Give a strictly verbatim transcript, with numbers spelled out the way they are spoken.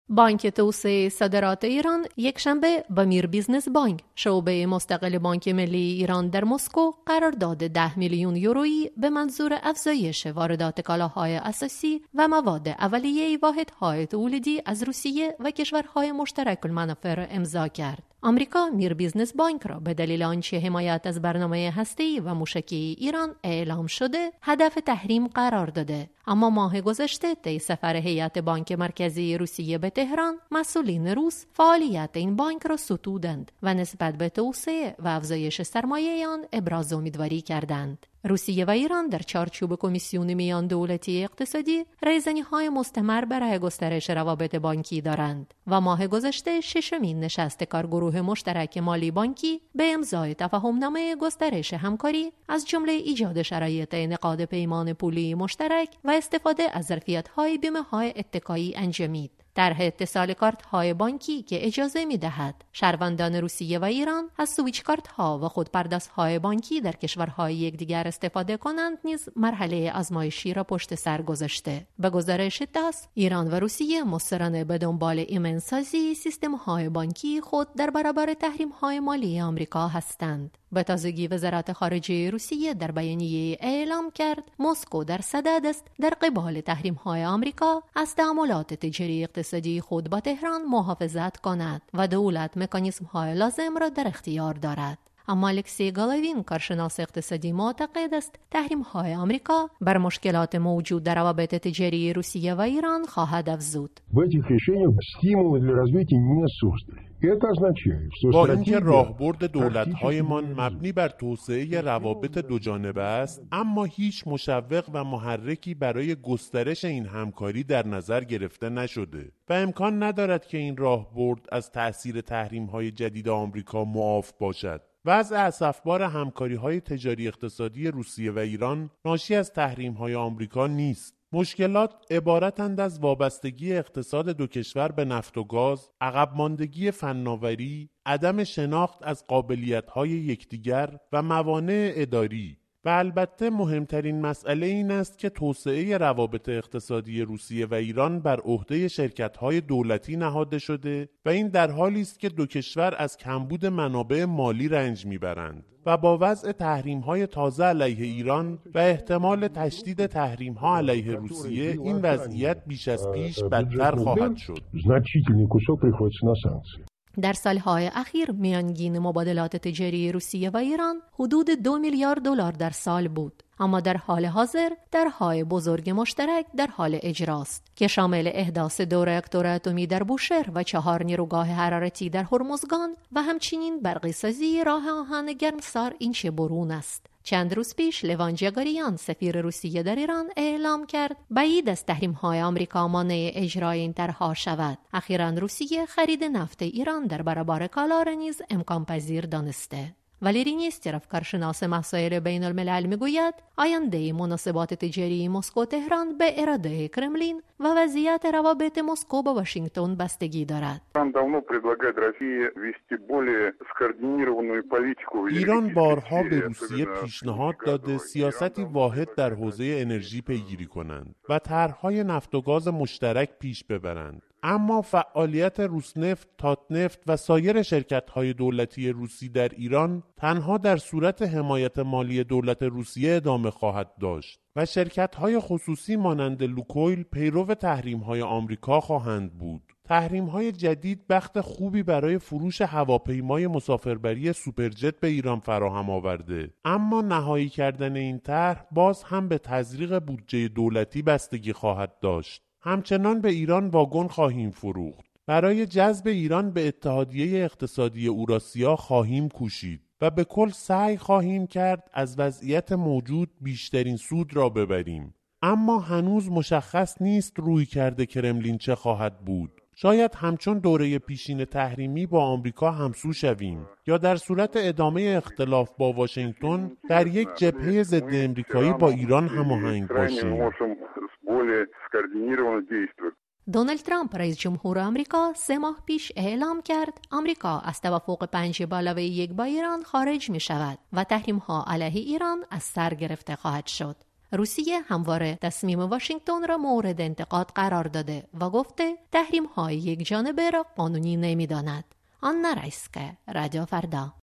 بانک توسعه صادرات ایران یکشنبه با میر بیزنس بانک شعبه مستقل بانک ملی ایران در مسکو قرارداد ده میلیون یورویی به منظور افزایش واردات کالاهای اساسی و مواد اولیه واحدهای تولیدی از روسیه و کشورهای مشترک المنافع را امضا کرد. آمریکا میر بیزنس بانک را به دلیل آنچه حمایت از برنامه هسته‌ای و موشکی ایران اعلام شده هدف تحریم قرار داده، اما ماه گذشته طی سفر هیئت بانک مرکزی روسیه به تهران مسئولین روس فعالیت این بانک را ستودند و نسبت به توسعه و افزایش سرمایه آن ابراز امیدواری کردند. روسیه و ایران در چارچوب کمیسیون میان دولتی اقتصادی ریزنی‌های مستمر برای گسترش روابط بانکی دارند و ماه گذشته ششمین نشست کارگروه مشترک مالی بانکی به امضای تفاهمنامه گسترش همکاری از جمله ایجاد شرایط انعقاد پیمان پولی مشترک و استفاده از ظرفیت‌های بیمه‌های اتکایی انجامید. طرح اتصال کارت‌های بانکی که اجازه می‌دهد شهروندان روسیه و ایران از سویچ کارت‌ها و خودپردازهای بانکی در کشورهای یکدیگر استفاده کنند نیز مرحله آزمایشی را پشت سر گذاشته. به گزارش تاس، ایران و روسیه مصرانه به دنبال ایمنسازی سیستم‌های بانکی خود در برابر تحریم‌های مالی آمریکا هستند. به تازگی وزارت خارجه روسیه در بیانیه اعلام کرد مسکو در صدد است در قبال تحریم‌های آمریکا از تعاملات تجاری اقتصادی خود با تهران محافظت کند و دولت مکانیزم‌های لازم را در اختیار دارد. اما الکسی گالاوین کارشناس اقتصادی معتقد است تحریم‌های آمریکا بر مشکلات موجود در روابط تجاری روسیه و ایران خواهد افزود. با اینکه راهبرد دولت‌هایمان مبنی بر توسعه روابط دوجانبه است، اما هیچ مشوق و محرکی برای گسترش این همکاری در نظر گرفته نشده و امکان ندارد که این راهبرد از تأثیر تحریم‌های جدید آمریکا معاف باشد. وضع اسفبار همکاری‌های تجاری اقتصادی روسیه و ایران ناشی از تحریم‌های آمریکا نیست. مشکلات عبارتند از وابستگی اقتصاد دو کشور به نفت و گاز، عقب ماندگی فناوری، عدم شناخت از قابلیت‌های یکدیگر و موانع اداری. و البته مهمترین مسئله این است که توسعه روابط اقتصادی روسیه و ایران بر عهده شرکت‌های دولتی نهاده شده و این در حالی است که دو کشور از کمبود منابع مالی رنج می‌برند و با وضع تحریم‌های تازه علیه ایران و احتمال تشدید تحریم‌ها علیه روسیه این وضعیت بیش از پیش بدتر خواهد شد. در سالهای اخیر میانگین مبادلات تجاری روسیه و ایران حدود دو میلیارد دلار در سال بود، اما در حال حاضر درهای بزرگ مشترک در حال اجراست که شامل احداث دو راکتور اتمی در بوشهر و چهار نیروگاه حرارتی در هرمزگان و همچنین برقی سازی راه آهن گرمسار اینچه برون است. چند روز پیش لوان جگاریان سفیر روسیه در ایران اعلام کرد بعید از تحریم‌های آمریکا مانع اجرای این طرح‌ها شود. اخیراً روسیه خرید نفت ایران در برابر کالا را نیز امکان پذیر دانسته. والری نیستروف کارشناس مسائل بین الملل میگوید آینده مناسبات تجاری مسکو تهران به اراده کرملین و وضعیت روابط مسکو با واشنگتن بستگی دارد. ایران بارها به روسیه پیشنهاد داده سیاستی واحد در حوزه انرژی پیگیری کنند و طرح‌های نفت و گاز مشترک پیش ببرند. اما فعالیت روسنفت، تاتنفت و سایر شرکت‌های دولتی روسی در ایران تنها در صورت حمایت مالی دولت روسیه ادامه خواهد داشت و شرکت‌های خصوصی مانند لوکویل پیرو تحریم‌های آمریکا خواهند بود. تحریم‌های جدید بخت خوبی برای فروش هواپیمای مسافربری سوپرجت به ایران فراهم آورده، اما نهایی کردن این طرح باز هم به تزریق بودجه دولتی بستگی خواهد داشت. همچنان به ایران واگن خواهیم فروخت. برای جذب ایران به اتحادیه اقتصادی اوراسیا خواهیم کوشید و به کل سعی خواهیم کرد از وضعیت موجود بیشترین سود را ببریم. اما هنوز مشخص نیست رویکرد کرملین چه خواهد بود. شاید همچون دوره پیشین تحریمی با آمریکا همسو شویم یا در صورت ادامه اختلاف با واشنگتن در یک جبهه ضد آمریکایی با ایران هماهنگ باشیم. دونالد ترامپ رئیس جمهور آمریکا سه ماه پیش اعلام کرد آمریکا از توافق پنج به علاوه یک با ایران خارج می شود و تحریم ها علیه ایران از سر گرفته خواهد شد. روسیه همواره تصمیم واشنگتن را مورد انتقاد قرار داده و گفته تحریم های یک جانبه را قانونی نمی داند. آنا رایسکا، رادیو فردا.